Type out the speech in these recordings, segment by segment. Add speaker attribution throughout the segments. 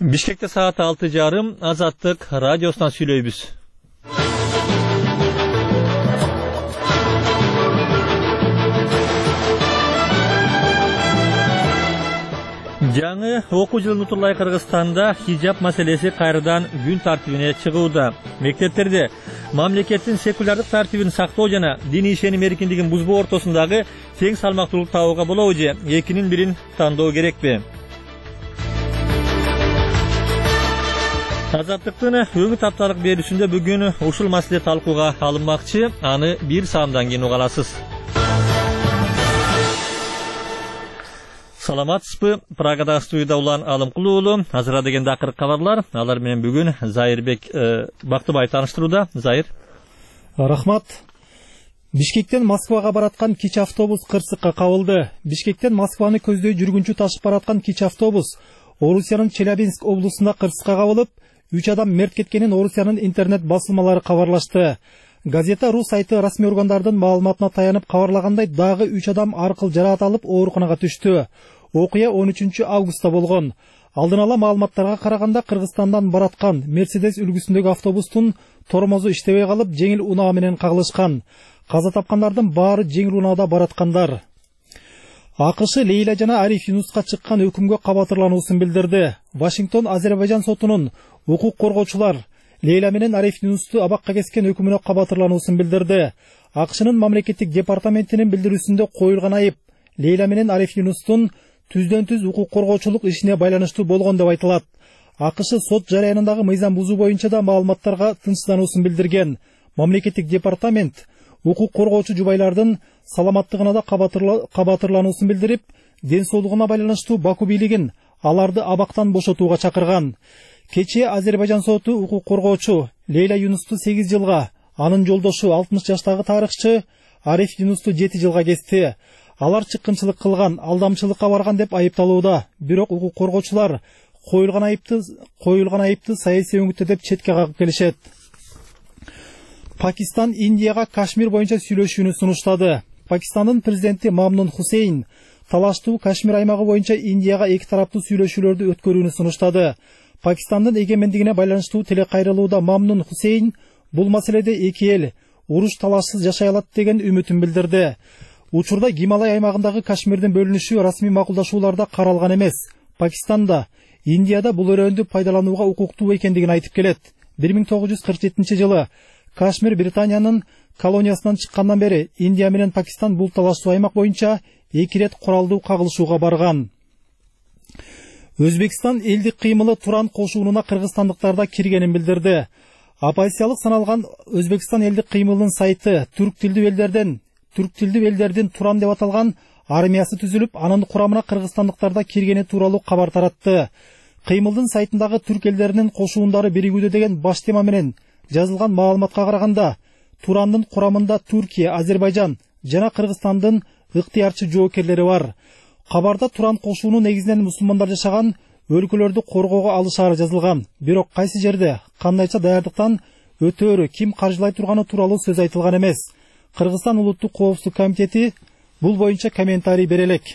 Speaker 1: Бишкекте саат 6:30 Азаттык радиосунан сүйлөйбүз. Жаңы окуу жылын утулай Кыргызстанда хижаб маселеси кайрадан күн тартибине чыгууда. Мектептерде мамлекеттин секулярдык тартибин сактоо жана диний ишеним эркиндигин бузбоо ортосундагы тең салмактуулук табууга болобу же экинин бирин тандоо керекпи? Азаттыктын өңү тапталык берүүсүндө бүгүн ушул маселе талкууга алынмакчы. Аны бир саамдан кийин уга аласыз. Саламатсызбы? Прагада студияда улан Алымкулуу уулу. Азыр дегенде акыркы кабарлар. Алар менен бүгүн Зайырбек Бактыбай тааныштырууда. Зайыр.
Speaker 2: Рахмат. Бишкектен Москвага бараткан кич автобус кырсыкка кабылды. Бишкектен Москваны көздөй жүргүнчү ташып бараткан кич автобус Орусиянын Челябинск облусунда кырсыкка кабылып, 3 адам мерт кеткенин Орусиянын интернет басылмалары кабарлашты. Газета Ру сайты расмий органдардын маалыматына таянып кабарлагандай, дагы 3 адам аркыл жараат алып ооруканага түштү. Окуя 13 августта болгон. Алдын ала маалыматтарга караганда Кыргызстандан бараткан Мерседес үлгүсүндөгү автобустун тормозу иштебей калып, жеңил унаа менен кагылышкан. Каза тапкандардын баары жеңил унаада бараткандар. АКШ Лейла жана Ариф Юнуска чыккан өкүмгө кабатырлануусун билдирди. Вашингтон Азербайжан сотунун укук коргоочулар Лейла менен Ариф Юнусту абакка кескен өкүмүнө кабатырлануусун билдирди. АКШнын мамлекеттик департаментинин билдирүүсүндө коюлган айып Лейла менен Ариф Юнустун түздөн-түз укук коргоочулук ишине байланыштуу болгон деп айтылат. АКШ сот жарыянындагы мыйзам бузуу боюнча да маалыматтарга тынчсыздануусун билдирген. Мамлекеттик департамент укук коргоочу жубайлардын саламаттыгына да кабатырлануусун билдирип, ден соолугуна байланыштуу Баку бийлигин аларды абактан бошотууга чакырган. Кечээ Азербайжан соту укук коргоочу Лейла Юнусту 8 жылга, анын жолдошу 60 жаштагы тарыхчы Ариф Юнусту 7 жылга кести. Алар чыккынчылык кылган, алдамчылыкка барган деп айыпталууда. Бирок укук коргоочулар коюлган айыпты саясий өңүттө деп четке кагып келишет. Пакистан Индияга Кашмир боюнча сүйлөшүүнү сунуштады. Пакистандын президенти Мамнун Хусейн талаштуу Кашмир аймагы боюнча Индияга эки тараптуу сүйлөшүүлөрдү өткөрүүнү сунуштады. Пакистандын эгемендигине байланыштуу телекайрылууда Мамнун Хусейн бул маселеде эки эл уруш талашсыз жашай алат деген үмүтүн билдирди. Учурда Гималай аймагындагы Кашмирдин бөлүнүшү расмий макулдашууларда каралган эмес. Пакистанда Индияда бул өрөндү пайдаланууга укуктуу экендигин айтып келет. 1947 жылы Кашмир Британиянын колониясынан чыккандан бери Индия менен Пакистан бул талаштуу аймак боюнча эки рет куралдуу кагылышууга барган. Өзбекстан элдик кыймылы Туран кошунуна кыргызстандыктарда киргенин билдирди. Оппозициялык саналган Өзбекстан элдик кыймылынын сайты түрк тилдүү элдердин Туран деп аталган армиясы түзүлүп, анын курамына кыргызстандыктарда киргени тууралуу кабар таратты. Кыймылдын сайтындагы түрк элдеринин кошуундары биригүүдө деген баш тема менен жазылган маалыматка караганда, Турандын курамында Түркия, Азербайжан жана Кыргызстандын ыктыярчы жоокерлери бар. Кабарда Туран кошууну негизинен мусулмандар жашаган өлкөлөрдү коргоого алышаары жазылган. Бирок кайсы жерде, кандайча даярдыктан өтөөрү, ким каржылай турганы тууралуу сөз айтылган эмес. Кыргызстан улуттук коопсуздук комитети бул боюнча комментарий бере элек.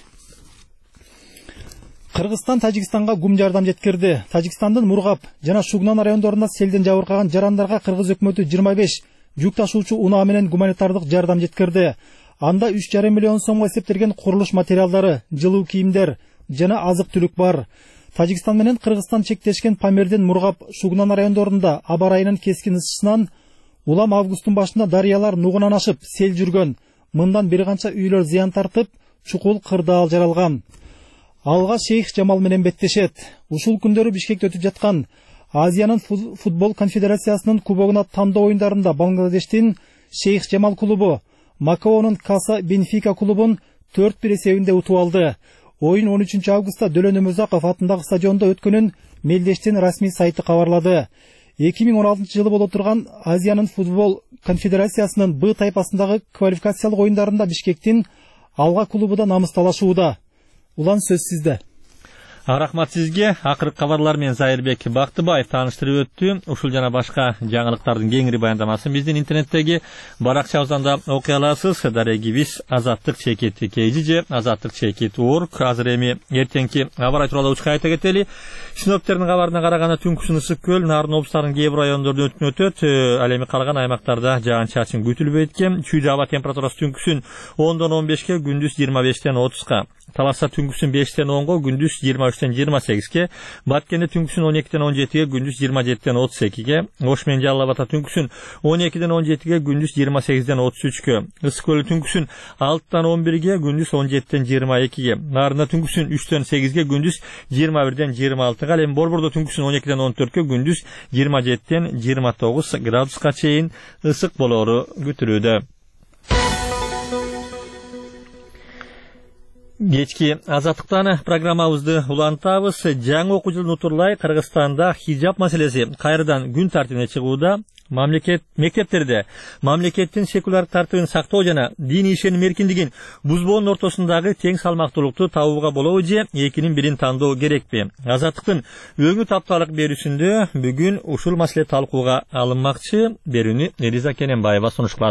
Speaker 2: Кыргызстан Тажикстанга гум жардам жеткирди. Тажикстандын Мургап жана Шугнан райондорунда селден жабыркаган жарандарга Кыргыз өкмөтү 25 жүк ташуучу унаа менен гуманитардык жардам жеткирди. Анда 3,5 миллион сомго эсептелген курулуш материалдары, жылуу кийимдер жана азык-түлүк бар. Тажикстан менен Кыргызстан чектешкен Памирдин Мургап, Шугнан райондорунда аба ырайынын кескин ысышынан улам августтун башында дарыялар нугунан ашып сел жүргөн. Мындан бир канча үйлөр зыян тартып, чукул кырдаал жаралган. Алга Шейх Жамал менен беттешет. Ушул күндөрү Бишкекте өтүп жаткан Азиянын футбол конфедерациясынын кубогуна тандоо оюндарында Бангладештин Шейх Жамал клубу Макаонун Каса Бенфика клубун 4-1 эсебинде утуп алды. Оюн 13 августта Дөлөн Өмүрзаков атындагы стадиондо өткөнүн Мелдештин расмий сайты кабарлады. 2016 жылы боло турган Азиянын футбол конфедерациясынын Б тайпасындагы квалификациялык оюндарында Бишкектин Алга клубу да намыс талашууда. Улан сөз сизде.
Speaker 1: Рахмат сизге. Акыркы кабарлар менен Зайырбек Бактыбаев тааныштырып өттү. Ушул жана башка жаңылыктардын кеңири баяндамасын биздин интернеттеги баракчабыздан да окуй аласыз. Дарегибиз Азаттык чекит KG, Азаттык чекит .org. Азыр эми эртеңки аба ырайы тууралуу учка айта кетели. Синоптиктердин кабарына караганда түнкүсүн ысык көл, нарын облустарынын кээ бир райондорунда өтөт. Ал эми калган аймактарда жаан-чачын күтүлбөйт экен. Чүйдө аба температурасы түнкүсүн 10дон 15ке, күндүз 25ден 30ка. Таласа түнкүсүн 5ден 10го, күндүз 23ден 28ке, Баткенде түнкүсүн 12ден 17ге, күндүз 27ден 32ге, Ош менен Жалал Абадта түнкүсүн 12ден 17ге, күндүз 28ден 33кө, Ысык көлү түнкүсүн 6дан 11ге, күндүз 17ден 22ге, Нарында түнкүсүн 3дөн 8ге, күндүз 21ден 26га, ал эми Борбордо түнкүсүн 12ден 14кө, күндүз 27ден 29 градуска чейин ысык болоору күтүлүүдө. Кечки азаттыктан программабызды улантабыз. Жаңы окуу жылын утурлай Кыргызстанда хижап маселеси кайрадан күн тартибине чыгууда. Мектептерде мамлекеттин секуляр тартибин сактоо жана диний ишеним эркиндигин бузбоонун ортосундагы тең салмактуулукту табууга болобу же экинин бирин тандоо керекпи? Азаттыктын өңү тапталык берүүсүндө бүгүн ушул маселе талкууга алынмакчы. Берүүнү Элиза Кененбаева сунушталат.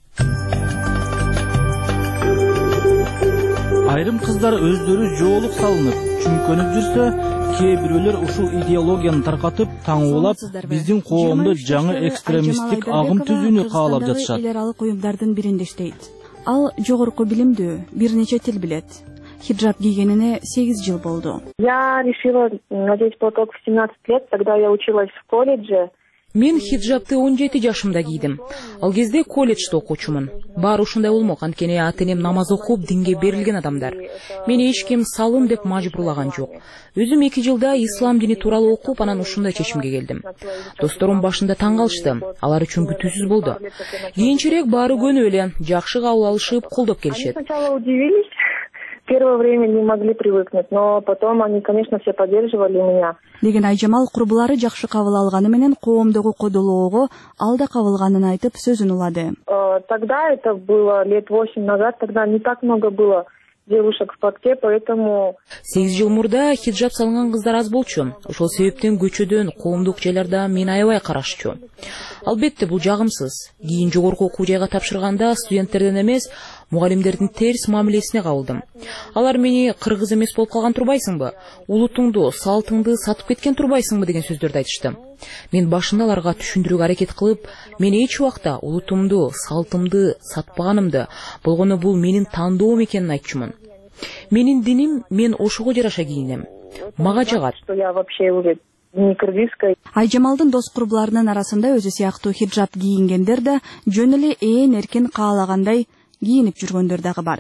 Speaker 3: Айрым кыздар өздөрү жоолук салынып, чүңкөнүп жүрсө, кээ бирөөлөр ушул идеологияны таркатып, таңуулап, биздин коомдо жаңы экстремисттик агым түзүүнү каалап жатышат.
Speaker 4: Эл аралык уюмдардын биринде иштейт. Ал жогорку билимдүү, бир нече тил билет. Хиджаб кийгенине 8 жыл болду.
Speaker 5: Я решила надеть платок в 17 лет, тогда я училась в колледже.
Speaker 6: Мен хиджабты 17 жашымда кийдим. Ал кезде колледжде окуучумун. Баары ушундай болмок, анткени ата-энем намаз окуп, динге берилген адамдар. Мени эч ким салым деп мажбурлаган жок. Өзүм 2 жылда ислам дини тууралуу окуп, анан ушундай чечимге келдим. Досторум башында таң калышты, алар үчүн күтүүсүз болду. Кийинчерээк баары көнүп эле, жакшы кабыл алышып, колдоп келишет.
Speaker 5: Сначала удивились, первое время не могли привыкнуть, но потом они, конечно, все поддерживали меня.
Speaker 4: Деген Айжамал курбулары жакшы кабыл алганы менен коомдогу кодолоого алда кабылганын айтып сөзүн улады.
Speaker 5: Тогда это было лет 8 назад, тогда не так много было девушек в платке, поэтому
Speaker 6: 8 жыл мурда хиджаб салынган кыздар аз болчу. Ошол себептен көчөдөн, коомдук жайларда мени аябай карашчу. Албетте бул жагымсыз. Кийин жогорку окуу жайга тапшырганда студенттерден эмес, мугалимдердин терс мамилесине кабылдым. Алар мени кыргыз эмес болуп калган турбайсыңбы? Улутуңду, салтыңды сатып кеткен турбайсыңбы деген сөздөрдү айтышты. Мен башында аларга түшүндүрүүгө аракет кылып, мен эч убакта улутумду, салтымды сатпаганымды, болгону бул менин тандоом экенин айтчумун. Менин диним, мен ошого жараша кийинем. Мага жагат.
Speaker 5: что я вообще уже не кыргызская.
Speaker 4: Айжамалдын дос курбуларынын арасында өзү сыяктуу хиджаб кийингендер да жөн эле ээн эркин каалагандай кийинип жүргөндөр дагы бар.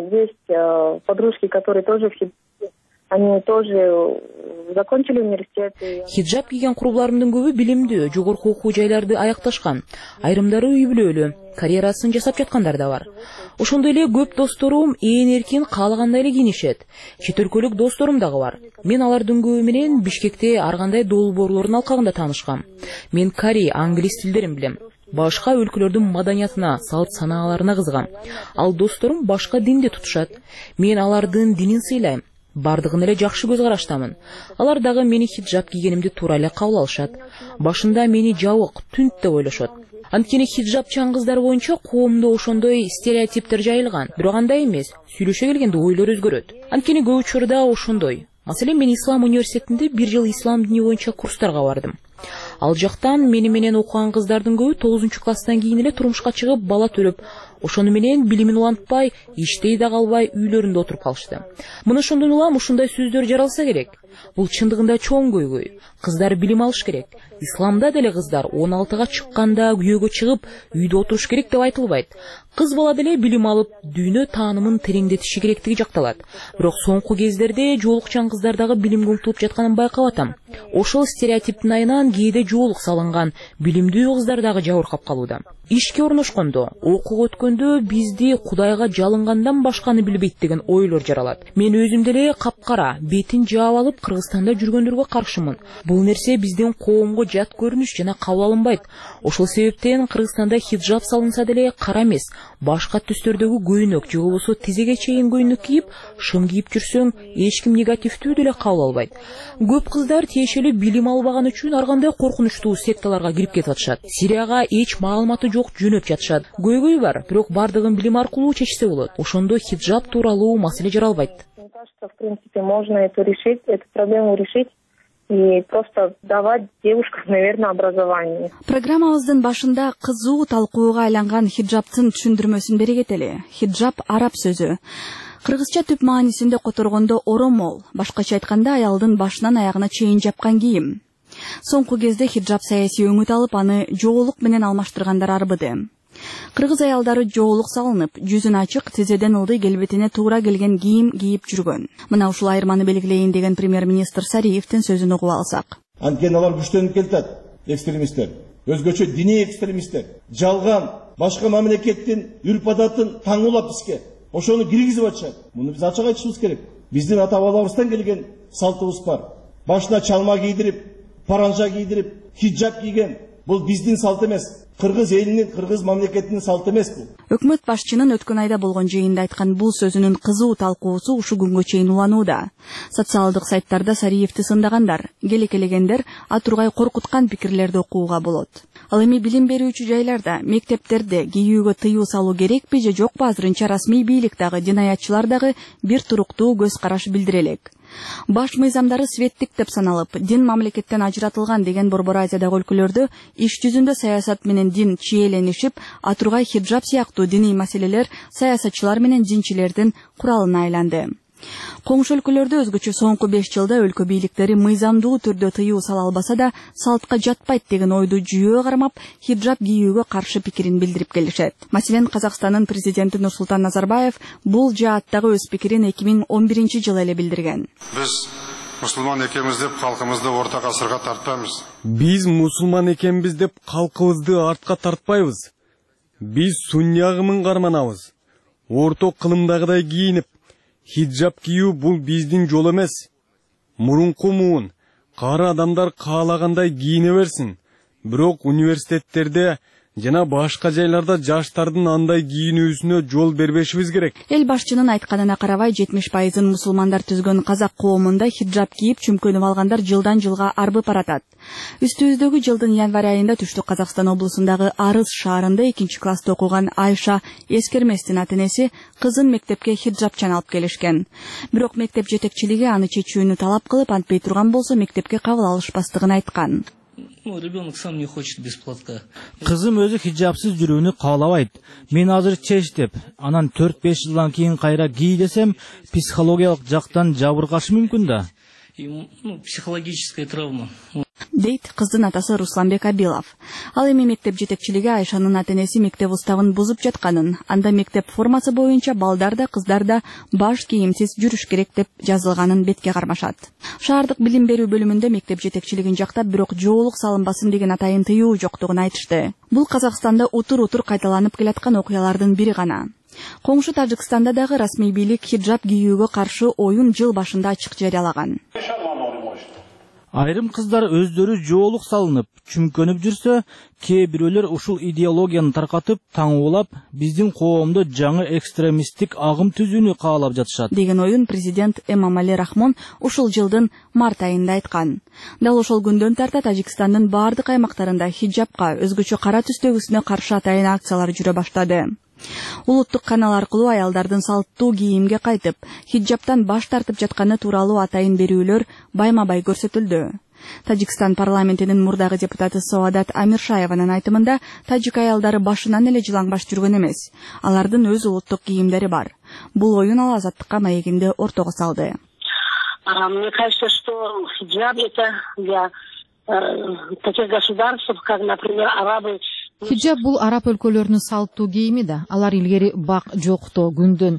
Speaker 5: Есть подружки, которые тоже в хиджабе, они тоже закончили университет.
Speaker 6: Хиджаб кийген курбуларымдын көбү билимдүү, жогорку окуу жайларды аякташкан. Айрымдары үй бүлөлүү, карьерасын жасап жаткандар да бар. Ошондой эле көп досторум ээн эркин каалагандай эле кийинишет. Чет өлкөлүк досторум дагы бар. Мен алардын көбү менен Бишкекте ар кандай долбоорлордун алкагында таанышкам. Мен корей, англис тилдерин билем. Башка өлкөлөрдүн маданиятына, салт санааларына кызыгам. Ал досторум башка динди тутушат. Мен алардын динин сыйлайм. Бардыгын эле жакшы көз караштамын. Алар дагы мени хиджаб кийгенимди туура эле кабыл алышат. Башында мени жабык, түнт деп ойлошот. Анткени хиджабчан кыздар боюнча коомдо ошондой стереотиптер жайылган. Бирок андай эмес. Сүйлөшө келгенде ойлор өзгөрөт. Анткени көп учурда ошондой. Маселен, мен ислам университетинде 1 жыл ислам дини боюнча курстарга бардым. Ал жактан мени менен окуган кыздардын көбү 9-класстан кийин эле турмушка чыгып, бала төрөп, ошону менен билимин улантпай, иштей да калбай, үйлөрүндө отуруп калышты. Мына ошондон улам ушундай сөздөр жаралса керек. Бул чындыгында чоң көйгөй. Кыздар билим алыш керек. Исламда деле кыздар 16га чыкканда күйөөгө чыгып, үйдө отуруш керек деп айтылбайт. Кыз бала деле билим алып, дүйнө таанымын тереңдетиши керектиги жакталат. Бирок соңку кездерде жоолукчан кыздардагы билимге умтулуп жатканын байкап атам. Ошол стереотиптин айынан кээде жоолук салынган билимдүү кыздар дагы жабыркап калууда. Ишке орношкондо, окууга өткөндө бизди Кудайга жалынгандан башканы билбейт деген ойлор жаралат. Мен өзүм деле капкара, бетин жаап алып Кыргызстанда жүргөндөргө каршымын. Бул нерсе биздин коомго жат көрүнүш жана кабыл алынбайт. Ошол себептен Кыргызстанда хиджаб салынса деле кара эмес, башка түстөрдөгү көйнөк же болбосо тизеге чейин көйнөк кийип, шым кийип жүрсөң, эч ким негативдүү деле кабыл албайт. Көп кыздар тиешелүү билим албаган үчүн ар кандай коркунучтуу секталарга кирип кетип атышат. Сирияга эч маалыматы жок жөнөп жатышат. Көйгөй бар, бирок бардыгын билим аркылуу чечсе болот. Ошондо хиджаб тууралуу маселе жаралбайт.
Speaker 5: Мне кажется, в принципе, можно эту проблему решить и просто давать девушкам, наверное, образование.
Speaker 4: Программабыздын башында кызуу талкууга айланган хиджабтын түшүндүрмөсүн бере кетели. Хиджаб араб сөзү. Кыргызча түп маанисинде которгондо оромол, башкача айтканда аялдын башынан аягына чейин жапкан кийим. Соңку кезде хиджаб саясий өңүт алып, аны жоолук менен алмаштыргандар арбыды. Кыргыз аялдары жоолук салынып, жүзүн ачык, тизеден ылдый келбетине туура келген кийим кийип жүргөн. Мына ушул айырманы белгилейин деген премьер-министр Сариевдин сөзүн угуп алсак.
Speaker 7: Анткени алар күчтөнүп келатат, экстремисттер, өзгөчө диний экстремисттер, жалган башка мамлекеттин үрп-адатын таңуулап бизге ошону киргизип атышат. Муну биз ачык айтышыбыз керек. Биздин ата-бабаларыбыздан келген салтыбыз бар. Башына чалма кийдирип, паранжа кийдирип, хиджаб кийген. Бул биздин салт эмес. Кыргыз элинин, кыргыз мамлекетинин салты эмес бул.
Speaker 4: Өкмөт башчынын өткөн айда болгон жыйында айткан бул сөзүнүн кызуу талкуусу ушу күнгө чейин уланууда. Социалдык сайттарда Сариевди сындагандар, келекелегендер атургай коркуткан пикирлерди окууга болот. Ал эми билим берүүчү жайларда, мектептерде кийүүгө тыюу салуу керекпи же жокпу, азырынча расмий бийлик дагы, динаятчылар дагы бир туруктуу көз караш билдире элек. Баш мыйзамдары светтик деп саналып, дин мамлекеттен ажыратылган деген Борбор Азиядагы өлкөлөрдө иш жүзүндө саясат менен дин чиеленишип, атургай хиджаб сыяктуу диний маселелер саясатчылар менен динчилердин куралына айланды. Коңшу өлкөлөрдө өзгөчө соңку 5 жылда өлкө бийликтери мыйзамдуу түрдө тыюу сала албаса да, салтка жатпайт деген ойду жүйөө кармап, хиджаб кийүүгө каршы пикирин билдирип келишет. Маселен, Казакстандын президенти Нурсултан Назарбаев бул жааттагы өз пикирин 2011 жылы эле билдирген.
Speaker 8: Биз мусулман экенбиз деп калкыбызды орта гасырга тартпайбыз.
Speaker 9: Биз мусулман экенбиз деп калкыбызды артка тартпайбыз. Биз сунни агымын карманабыз. Орто кылымдагыдай кийинип, хиджаб кийүү бул биздин жол эмес. Мурунку муун кара адамдар каалагандай кийине берсин. Бирок университеттерде жана башка жайларда жаштардын андай кийинүүсүнө жол бербешибиз керек.
Speaker 4: Эл башчынын айтканына карабай 70% мусулмандар түзгөн казак коомунда хиджаб кийип чүмкөнүп алгандар жылдан жылга арбып баратат. Үстүбүздөгү жылдын январь айында Түштүк Казакстан облусундагы Арыс шаарында 2 класста окуган Айша Эскерместин ата-энеси кызын мектепке хиджабчан алып келишкен. Бирок мектеп жетекчилиги аны чечүүнү талап кылып, антпей турган болсо мектепке кабыл алышпастыгын айткан.
Speaker 10: Ребенок сам не хочет без платка.
Speaker 3: Кызым өзү хиджабсыз жүрүүнү каалабайт. Мен азыр чеч деп, анан 4-5 жылдан кийин кайра кий десем, психологиялык жактан жабыркашы мүмкүн да.
Speaker 10: Психологическая травма.
Speaker 4: Дейт кыздын атасы Русланбек Абилов. Ал эми мектеп жетекчилиги Айшанын ата-энеси мектеп уставын бузуп жатканын, анда мектеп формасы боюнча балдар да кыздар да баш кийимсиз жүрүш керек деп жазылганын бетке кармашат. Шаардык билим берүү бөлүмүндө мектеп жетекчилигин жактап, бирок жоолук салынбасын деген атайын тыюу жоктугун айтышты. Бул Казакстанда утур-утур кайталанып келаткан окуялардын бири гана. Коңшу Тажикстанда дагы расмий бийлик хиджаб кийүүгө каршы оюн жыл башында ачык жарыялаган.
Speaker 3: Айрым кыздар өздөрү жоолук салынып, чүмкөнүп жүрсө, кээ бирөөлөр ушул идеологияны таркатып, таңуулап, биздин коомдо жаңы экстремисттик агым түзүүнү каалап жатышат. Деген
Speaker 4: оюн президент Эмомали Рахмон ушул жылдын март айында айткан. Дал ошол күндөн тарта Тажикстандын бардык аймактарында хиджабка, өзгөчө кара түстөгүсүнө каршы атайын акциялар жүрө баштады. Улуттук канал аркылуу аялдардын салттуу кийимге кайтып, хиджабтан баш тартып жатканы тууралуу атайын берүүлөр байма-бай көрсөтүлдү. Тажикстан парламентинин мурдагы депутаты Саадат Амиршаеванын айтымында, тажик аялдары башынан эле жылаңбаш жүргөн эмес. Алардын өз улуттук кийимдери бар. Бул оюн Ал Азаттыкка маегинде ортого салды.
Speaker 11: Мне кажется, что хиджаб это для таких государств, как, например, арабы.
Speaker 12: Хиджаб бул араб өлкөлөрүнүн салттуу кийими да. Алар илгери бак жоктоо күндөн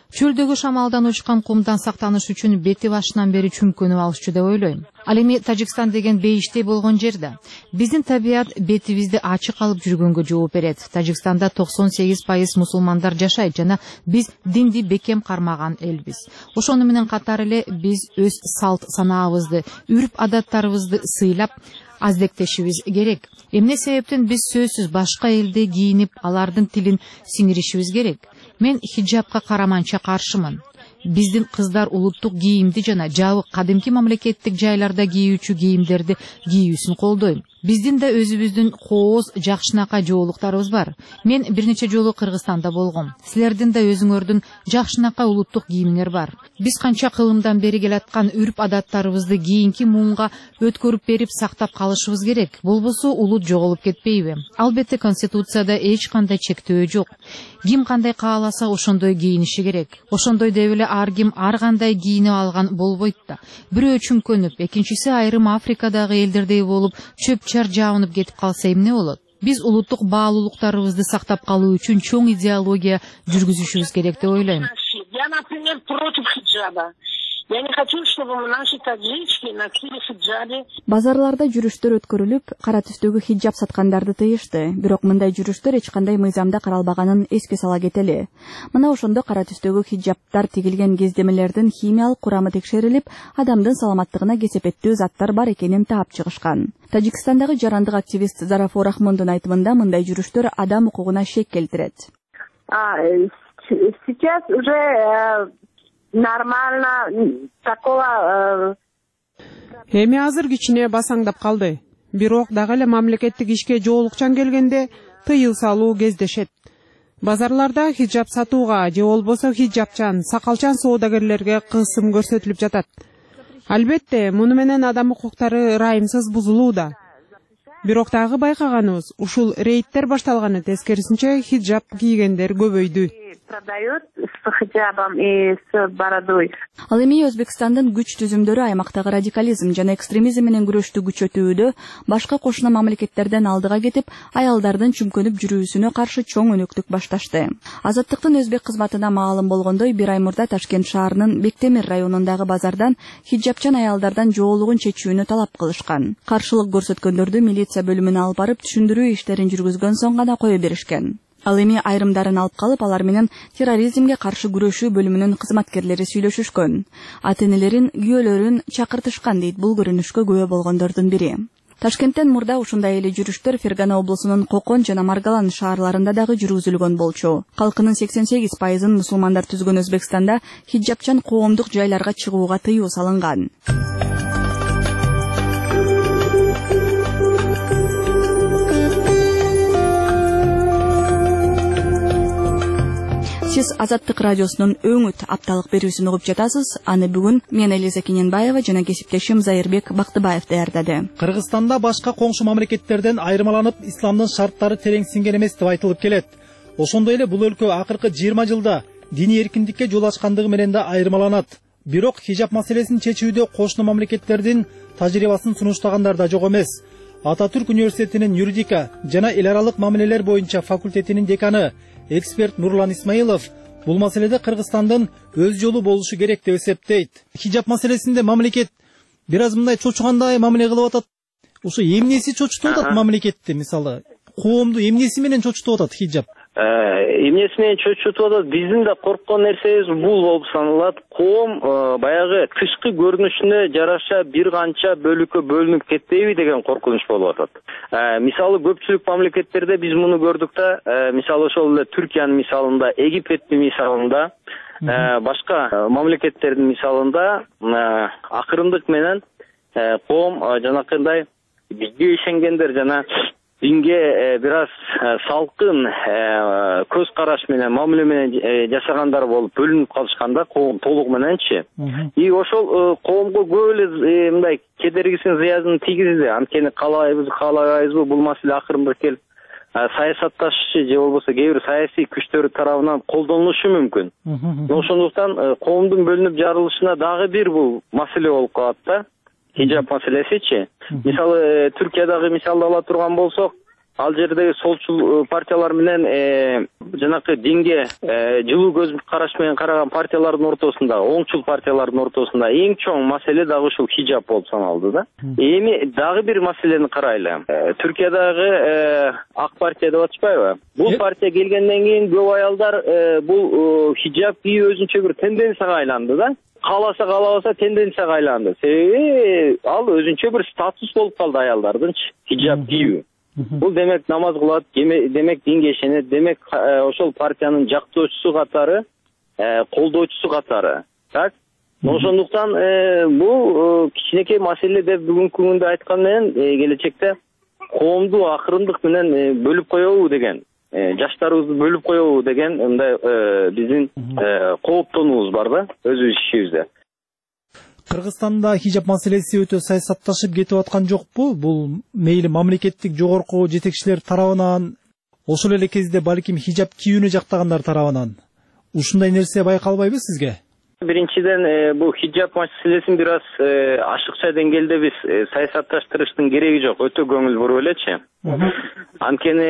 Speaker 12: Чөлдөгү шамалдан учкан кумдан сактаныш үчүн бети башынан бери чүмкөнүп алышчу деп ойлойм. Ал эми Тажикстан деген бейиштей болгон жер да. Биздин табият бетибизди ачык алып жүргөнгө жооп берет. Тажикстанда 98% мусулмандар жашайт жана биз динди бекем кармаган элбиз. Ошону менен катар эле биз өз салт санаабызды, үрп адаттарыбызды сыйлап аздектешибиз керек. Эмне себептен биз сөзсүз башка элде кийинип, алардын тилин сиңиришибиз керек. Мен хиджабка караманча каршымын. Биздин кыздар улуттук кийимди жана жабык кадимки мамлекеттик жайларда кийүүчү кийимдерди кийүүсүн колдойм. Биздин да өзүбүздүн кооз, жакшынакай жоолуктарыбыз бар. Мен бир нече жолу Кыргызстанда болгом. Силердин да өзүңөрдүн жакшынакай улуттук кийимиңер бар. Биз канча кылымдан бери келаткан үрп адаттарыбызды кийинки муунга өткөрүп берип сактап калышыбыз керек. Болбосо улут жоголуп кетпейби? Албетте Конституцияда эч кандай чектөө жок. Ким кандай кааласа ошондой кийиниши керек. Ошондой деп эле ар ким ар кандай кийинип алган болбойт да. Бирөө чүмкөнүп, экинчиси айрым Африкадагы элдердей болуп чөп-чар жабынып кетип калса эмне болот? Биз улуттук баалуулуктарыбызды сактап калуу үчүн чоң идеология жүргүзүшүбүз керек деп ойлойм.
Speaker 11: Я, например, против хиджаба. Я не хочу, чтобы наши таджички носили хиджабы.
Speaker 4: Базарларда жүрүштөр өткөрүлүп, кара түстөгү хиджаб саткандарды тыйышты. Бирок мындай жүрүштөр эч кандай мыйзамда каралбаганын эске сала кетели. Мына ошондо кара түстөгү хиджабтар тигилген кездемелердин химиялык курамы текшерилип, адамдын саламаттыгына кесепеттүү заттар бар экенин таап чыгышкан. Тажикстандагы жарандык активист Зарафор Ахмондун айтымында мындай жүрүштөр адам укугуна шек келтирет.
Speaker 5: Сейчас уже нормально такого.
Speaker 13: Эми азыр кичине басаңдап калды. Бирок дагы эле мамлекеттик ишке жоолукчан келгенде тыйыл салуу кездешет. Базарларда хиджаб сатууга же болбосо хиджабчан, сакалчан соодагерлерге кысым көрсөтүлүп жатат. Албетте, муну менен адам укуктары ырайымсыз бузулууда. Бирок дагы байкаганыбыз, ушул рейдтер башталганы тескерисинче хиджаб кийгендер көбөйдү.
Speaker 5: Продают с хиджабом и с бородой.
Speaker 4: Ал эми Өзбекстандын күч түзүмдөрү аймактагы радикализм жана экстремизм менен күрөштү күчөтүүдө башка кошуна мамлекеттерден алдыга кетип, аялдардын чүмкөнүп жүрүүсүнө каршы чоң өнөктүк башташты. Азаттыктын өзбек кызматына маалым болгондой, бир ай мурда Ташкент шаарынын Бектемир районундагы базардан хиджабчан аялдардан жоолугун чечүүнү талап кылышкан. Каршылык көрсөткөндөрдү милиция бөлүмүнө алып барып түшүндүрүү иштерин жүргүзгөн соң гана кое беришкен. Ал эми айрымдарын алып калып, алар менен терроризмге каршы күрөшүү бөлүмүнүн кызматкерлери сүйлөшүшкөн. Ата-энелерин, күйөөлөрүн чакыртышкан дейт бул көрүнүшкө күбө болгондордун бири. Ташкенттен мурда ушундай эле жүрүштөр Фергана облусунун Кокон жана Маргалан шаарларында дагы жүргүзүлгөн болчу. Калкынын 88% мусулмандар түзгөн Өзбекстанда хиджабчан коомдук жайларга чыгууга тыюу салынган. Сиз Азаттык радиосунун өңүт апталык берүүсүн угуп жатасыз. Аны бүгүн мен Элиза Кененбаева жана кесиптешим Зайырбек Бактыбаев даярдады.
Speaker 2: Кыргызстанда башка коңшу мамлекеттерден айырмаланып, исламдын шарттары терең сиңген эмес деп айтылып келет. Ошондой эле бул өлкө акыркы 20 жылда диний эркиндикке жол ачкандыгы менен да айырмаланат. Бирок хиджаб маселесин чечүүдө кошуна мамлекеттердин тажрыйбасын сунуштагандар да жок эмес. Ататүрк университетинин юридика жана эл аралык мамилелер боюнча факультетинин деканы эксперт Нурлан Исмаилов бул маселеде Кыргызстандын өз жолу болушу керек деп эсептейт. Хиджаб маселесинде мамлекет бир аз мындай чочугандай мамиле кылып атат. Ошо эмнеси чочутуп атат мамлекетти, мисалы, коомду эмнеси менен чочутуп атат хиджаб?
Speaker 14: Эмнеси менен чочутуп атат? Биздин да корккон нерсебиз бул болуп саналат. Коом баягы тышкы көрүнүшүнө жараша бир канча бөлүккө бөлүнүп кетпейби деген коркунуч болуп атат. Мисалы көпчүлүк мамлекеттерде биз муну көрдүк да, мисалы ошол эле Түркиянын мисалында, Египеттин мисалында, башка мамлекеттердин мисалында акырындык менен коом жанакындай динге ишенгендер жана динге бир аз салкын көз караш менен мамиле менен жашагандар болуп бөлүнүп калышканда коом толугу мененчи. И ошол коомго көп эле мындай кедергисин, зыянын тийгизди. Анткени каалабайбызбы бул маселе акырындык келип саясатташчы же болбосо кээ бир саясий күчтөр тарабынан колдонулушу мүмкүн. Ошондуктан коомдун бөлүнүп жарылышына дагы бир бул маселе болуп калат да. Хиджаб маселесичи. Мисалы Түркиядагы мисалды ала турган болсок, ал жердеги солчул партиялар менен жанакы динге жылуу көз караш менен караган партиялардын ортосунда, оңчул партиялардын ортосунда эң чоң маселе дагы ушул хиджаб болуп саналды да. Эми дагы бир маселени карайлы. Түркиядагы ак партия деп атышпайбы? Бул партия келгенден кийин көп аялдар бул хиджаб кийүү өзүнчө бир тенденцияга айланды да. Кааласа каалабаса тенденцияга айланды. Себеби ал өзүнчө бир статус болуп калды аялдардынчы хиджаб кийүү. Бул демек намаз кылат, демек динге ишенет, демек ошол партиянын жактоочусу катары, колдоочусу катары. Так? Ошондуктан бул кичинекей маселе деп бүгүнкү күндө айткан менен келечекте коомду акырындык менен бөлүп коебу деген, жаштарыбызды бөлүп коебу деген мындай биздин кооптонуубуз бар да өзүбүз ишибизде.
Speaker 2: Кыргызстанда хижаб маселеси өтө саясатташып кетип аткан жокпу? Бул мейли мамлекеттик жогорку жетекчилер тарабынан, ошол эле кезде балким хижаб кийүүнү жактагандар тарабынан ушундай нерсе байкалбайбы сизге?
Speaker 14: Биринчиден бул хиджаб маселесин бир аз ашыкча деңгээлде биз саясатташтырыштын кереги жок, өтө көңүл буруп элечи. Анткени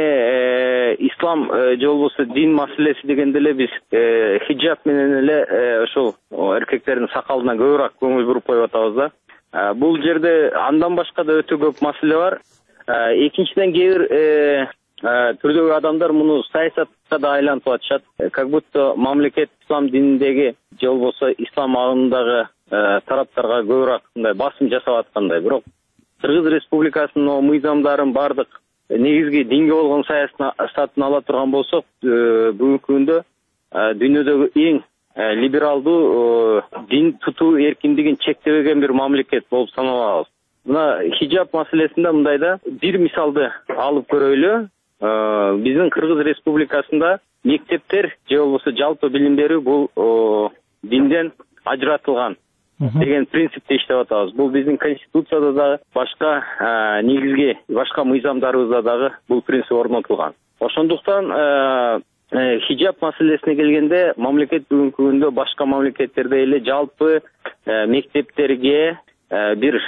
Speaker 14: ислам же болбосо дин маселеси дегенде эле биз хиджаб менен эле ошол эркектердин сакалына көбүрөөк көңүл буруп коюп атабыз да. Бул жерде андан башка да өтө көп маселе бар. Экинчиден кээ бир түрдөгү адамдар муну саясатка да айлантып атышат. Как будто мамлекет ислам дининдеги же болбосо ислам агымындагы тараптарга көбүрөөк мындай басым жасап аткандай. Бирок Кыргыз Республикасынын мыйзамдарын бардык негизги динге болгон саясатын ала турган болсок, бүгүнкү күндө дүйнөдөгү эң либералдуу дин тутуу эркиндигин чектебеген бир мамлекет болуп саналабыз. Мына хиджаб маселесинде мындай да бир мисалды алып көрөйлү. Биздин Кыргыз Республикасында мектептер же болбосо жалпы билим берүү бул динден ажыратылган деген принципте иштеп атабыз. Бул биздин конституцияда дагы башка негизги башка мыйзамдарыбызда дагы бул принцип орнотулган. Ошондуктан хиджаб маселесине келгенде мамлекет бүгүнкү күндө башка мамлекеттерде эле жалпы мектептерге бир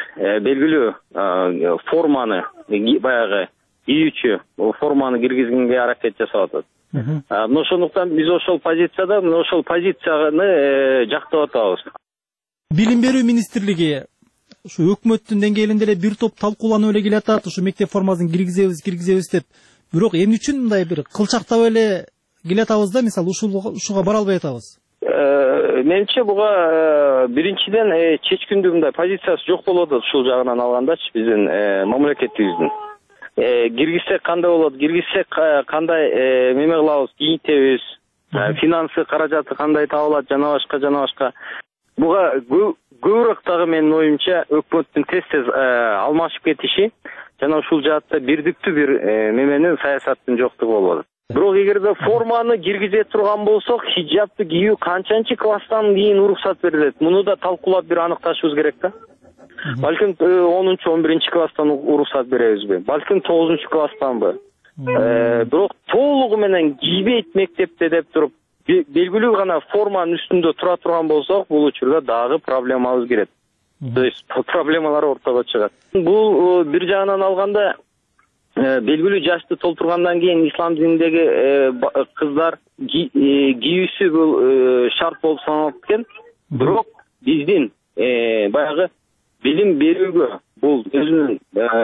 Speaker 14: белгилүү форманы баягы кийүүчү форманы киргизгенге аракет жасап атат. Ошондуктан биз ошол позицияда, ошол позицияны жактап атабыз.
Speaker 2: Билим берүү министрлиги ушу өкмөттүн деңгээлинде эле бир топ талкууланып эле келатат, ушу мектеп формасын киргизебиз деп. Бирок эмне үчүн мындай бир кылчактап эле келатабыз да, мисалы ушуга бара албай атабыз?
Speaker 14: Менимче буга биринчиден чечкиндүү мындай позициясы жок болуп атат ушул жагынан алгандачы биздин мамлекетибиздин. Киргизсек кандай болот, киргизсек кандай неме кылабыз, кийинтебиз, финансы каражаты кандай табылат, жана башка. Буга көбүрөөк дагы менин оюмча өкмөттүн тез алмашып кетиши жана ушул жаатта бирдиктүү бир неменин саясаттын жоктугу болуп атат. Бирок эгерде форманы киргизе турган болсок, хиджабты кийүү канчанчы класстан кийин уруксат берилет? Муну да талкуулап бир аныкташыбыз керек да. Балким 10-11 класстан уруксат беребизби? Балким 9 класстанбы? Бирок толугу менен кийбейт мектепте деп туруп белгилүү гана форманын үстүндө тура турган болсок, бул учурда дагы проблемабыз кирет. То есть проблемалар ортого чыгат. Бул бир жагынан алганда белгилүү жашты толтургандан кийин ислам дининдеги кыздар кийүүсү бул шарт болуп саналат экен. Бирок биздин баягы билим берүүгө бул өзүнүн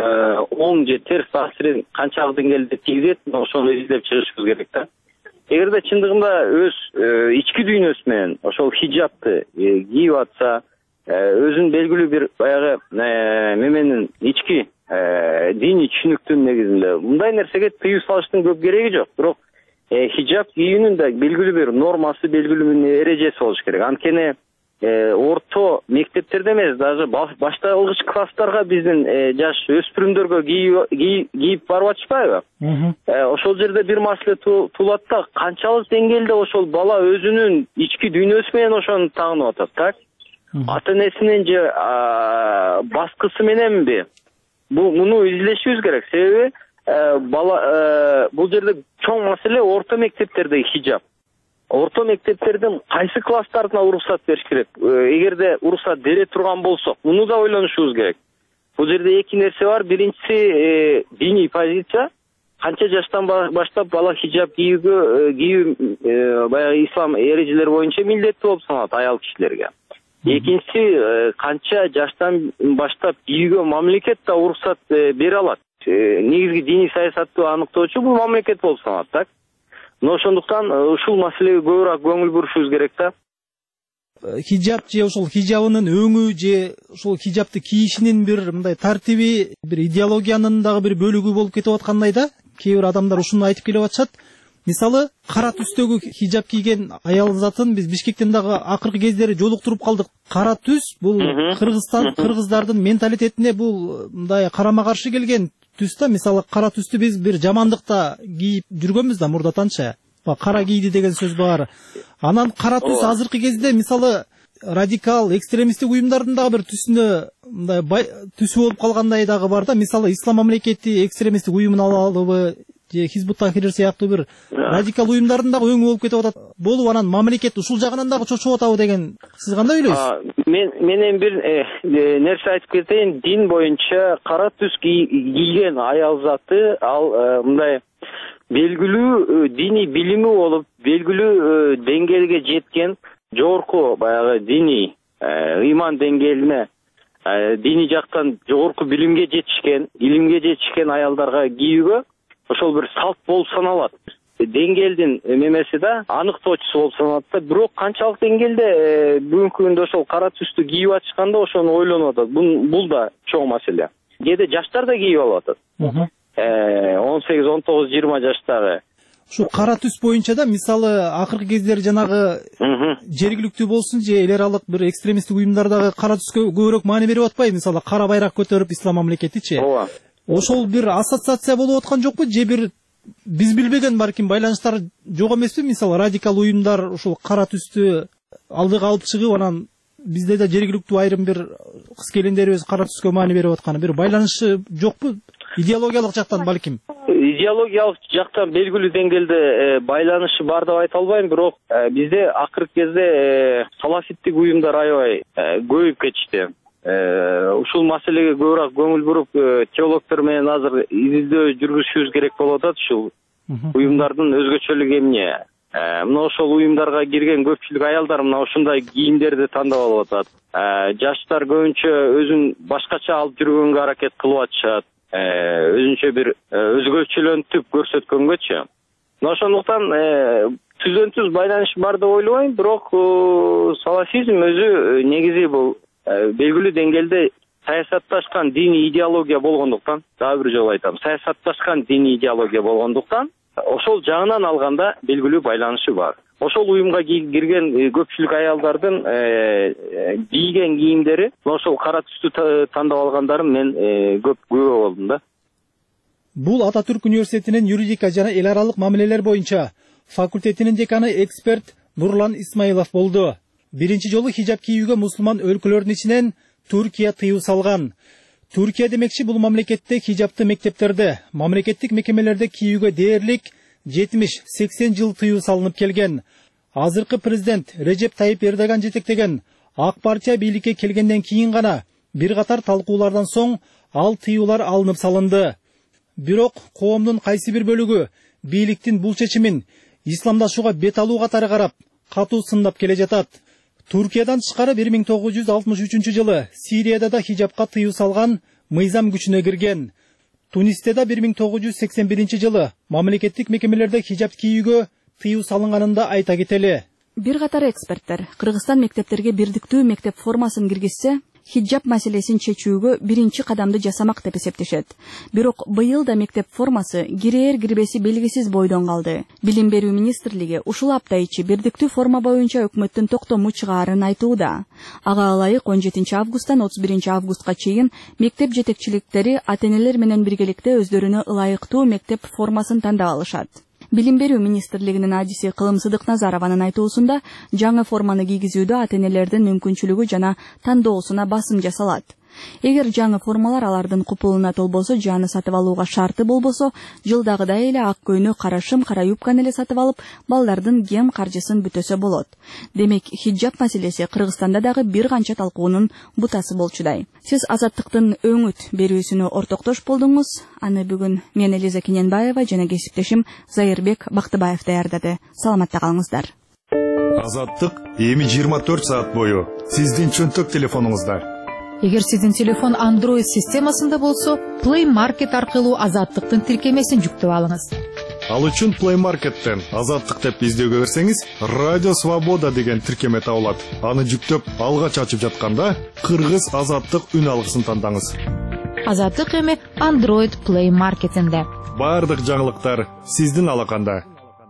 Speaker 14: оң же терс таасирин канчалык деңгээлде тийгизет, ошону издеп чыгышыбыз керек да. Эгерде чындыгында өз ички дүйнөсү менен ошол хиджабты кийип атса, өзүнүн белгилүү бир баягы неменин ички диний түшүнүктүн негизинде мындай нерсеге тыюу салыштын көп кереги жок. Бирок хиджаб кийүүнүн да белгилүү бир нормасы, белгилүү бир эрежеси болуш керек. Анткени орто мектептерде эмес, даже башталгыч класстарга биздин жаш өспүрүмдөргө кийип барып атышпайбы? Ошол жерде бир маселе туулат да, канчалык деңгээлде ошол бала өзүнүн ички дүйнөсү менен ошону тагынып атат, так? Ата энесинин же баскысы мененби? Муну изилешибиз керек. Себеби бала бул жерде чоң маселе орто мектептердеги хиджаб. Орто мектептердин кайсы класстарына уруксат бериш керек? Эгерде уруксат бере турган болсок, муну да ойлонушубуз керек. Бул жерде эки нерсе бар. Биринчиси диний позиция, канча жаштан баштап бала хиджаб кийүү баягы ислам эрежелери боюнча милдеттүү болуп саналат аял кишилерге. Экинчиси, канча жаштан баштап кийүүгө мамлекет да уруксат бере алат. Негизги диний саясатты аныктоочу бул мамлекет болуп саналат, так? Но ошондуктан ушул маселеге көбүрөөк көңүл бурушубуз керек да.
Speaker 2: Хиджаб же ошол хиджабынын өңү же ошол хиджабты кийишинин бир мындай тартиби, бир идеологиянын дагы бир бөлүгү болуп кетип аткандай да. Кээ бир адамдар ушуну айтып келип атышат. Мисалы, кара түстөгү хиджаб кийген аял затын биз Бишкектен дагы акыркы кездери жолуктуруп калдык. Кара түс бул кыргыздардын менталитетине бул мындай карама каршы келген түс да. Мисалы, кара түстү биз бир жамандыкта кийип жүргөнбүз да мурдатанча. Кара кийди деген сөз бар. Анан кара түс азыркы кезде мисалы радикал, экстремисттик уюмдардын дагы бир түсүнө мындай түсү болуп калгандай дагы бар да. Мисалы, ислам мамлекети экстремисттик уюмун алалыбы же Хизбут Тахрир сыяктуу бир радикал уюмдардын дагы өңү болуп кетип атат. Болуп анан мамлекет ушул жагынан дагы чочуп атабы деген сиз кандай ойлойсуз?
Speaker 14: Мен бир нерсе айтып кетейин. Дин боюнча кара түс кийген аял заты ал мындай белгилүү диний билими болуп, белгилүү деңгээлге жеткен, жогорку баягы диний ыйман деңгээлине, диний жактан жогорку билимге жетишкен, илимге жетишкен аялдарга кийүүгө ошол бир салт болуп саналат. Деңгээлдин эмеси да аныктоочусу болуп саналат да. Бирок канчалык деңгээлде бүгүнкү күндө ошол кара түстү кийип атышканда ошону ойлонуп атат. Бул да чоң маселе. Кээде жаштар да кийип алып атат. 18, 19, 20 жаштагы.
Speaker 2: Ушу кара түс боюнча да мисалы акыркы кездери жанагы жергиликтүү болсун же эл аралык бир экстремисттик уюмдардагы кара түскө көбүрөөк маани берип атпайбы? Мисалы кара байрак көтөрүп ислам мамлекетичи. Ооба. Ошол бир ассоциация болуп аткан жокпу же бир биз билбеген балким байланыштар жок эмеспи? Мисалы радикал уюмдар ушул кара түстү алдыга алып чыгып анан бизде да жергиликтүү айрым бир кыз келиндерибиз кара түскө маани берип атканы бир байланышы жокпу? Идеологиялык жактан балким.
Speaker 14: Идеологиялык жактан белгилүү деңгээлде байланышы бар деп айта албайм, бирок бизде акыркы кезде салафиттик уюмдар аябай көбөйүп кетишти. Ушул маселеге көбүрөөк көңүл буруп, теологдор менен азыр издөө жүргүзүшүбүз керек болуп атат. Ушул уюмдардын өзгөчөлүгү эмне? Мына ошол уюмдарга кирген көпчүлүк аялдар мына ушундай кийимдерди тандап алып атат. Жаштар көбүнчө өзүн башкача алып жүргөнгө аракет кылып атышат. Өзүнчө бир өзгөчөлөнтүп көрсөткөнгөчү. Ошондуктан түзөнсүз байланыш бар деп ойлобойм, бирок салафизм өзү негизи бул белгилүү деңгээлде саясатташкан диний идеология болгондуктан, дагы бир жолу айтам, саясатташкан диний идеология болгондуктан ошол жагынан алганда белгилүү байланышы бар. Ошол уюмга кирген көпчүлүк аялдардын кийген кийимдери, ошол кара түстү тандап алгандарын мен көп күбө болдум да.
Speaker 2: Бул Ататүрк университетинин юридика жана эл аралык мамилелер боюнча факультетинин деканы эксперт Нурлан Исмаилов болду. Биринчи жолу хиджаб кийүүгө мусулман өлкөлөрдүн ичинен Туркия тыюу салган. Туркия демекчи бул мамлекетте хиджабты мектептерде, мамлекеттик мекемелерде кийүүгө дээрлик 70-80 жыл тыюу салынып келген. Азыркы президент Режеп Тайип Эрдоган жетектеген ак партия бийликке келгенден кийин гана бир катар талкуулардан соң ал тыюулар алынып салынды. Бирок коомдун кайсы бир бөлүгү бийликтин бул чечимин исламдашууга бет алуу катары карап, катуу сындап келе жатат. Туркиядан тышкары 1963 жылы Сирияда да хиджабка тыюу салган мыйзам күчүнө кирген. Тунисте да 1981 жылы мамлекеттик мекемелерде хиджаб кийүүгө тыюу салынганын да айта кетели.
Speaker 4: Бир катар эксперттер Кыргызстан мектептерге бирдиктүү мектеп формасын киргизсе, хиджаб маселесин чечүүгө биринчи кадамды жасамак деп эсептешет. Бирок быйыл да мектеп формасы кирээр кирбеси белгисиз бойдон калды. Билим берүү министрлиги ушул апта ичи бирдиктүү форма боюнча өкмөттүн токтому чыгаарын айтууда. Ага ылайык 17 августтан 31 августка чейин мектеп жетекчиликтери ата-энелер менен биргеликте өздөрүнө ылайыктуу мектеп формасын тандап алышат. Билим берүү министрлигинин адиси Кылым Сыдык Назарованын айтуусунда, жаңы форманы кийгизүүдө ата-энелердин мүмкүнчүлүгү жана тандоосуна басым жасалат. Эгер жаңы формалар алардын купулуна толбосо, жаны сатып алууга шарты болбосо, жылдагыдай эле ак көйнөк, кара шым, кара юбканы эле сатып алып, балдардын кем каржысын бүтөсө болот. Демек, хиджаб маселеси Кыргызстанда дагы бир канча талкуунун бутасы болчудай. Сиз Азаттыктын өңүт берүүсүнө ортоктош болдуңуз. Аны бүгүн мен Элиза Кененбаева жана кесиптешим Зайырбек Бактыбаев даярдады. Саламатта калыңыздар.
Speaker 15: Азаттык эми 24 саат бою сиздин чөнтөк телефонуңузда.
Speaker 12: Эгер сиздин телефон Android системасында болсо, Play Market аркылуу Азаттыктын тиркемесин жүктөп алыңыз.
Speaker 15: Ал үчүн Play Market'тен Азаттык деп издөөгө берсеңиз, Радио Свобода деген тиркеме табылат. Аны жүктөп алгач ачып жатканда, Кыргыз Азаттык үн алгысын тандаңыз.
Speaker 12: Азаттык эми Android Play Market'инде.
Speaker 15: Бардык жаңылыктар сиздин алаканда.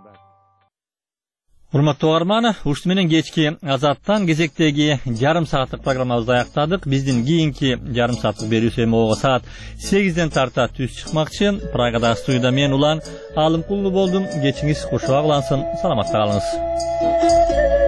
Speaker 1: Урматтуу угарман, ушул менен кечки Азаттан кезектеги жарым сааттык программабызды аяктадык. Биздин кийинки жарым сааттык берүүсү эми саат 8ден тарта түз чыкмакчы. Прагада студияда мен Улан Алымкулуу болдум. Кечиңиз кушук улансын. Саламатта калыңыз.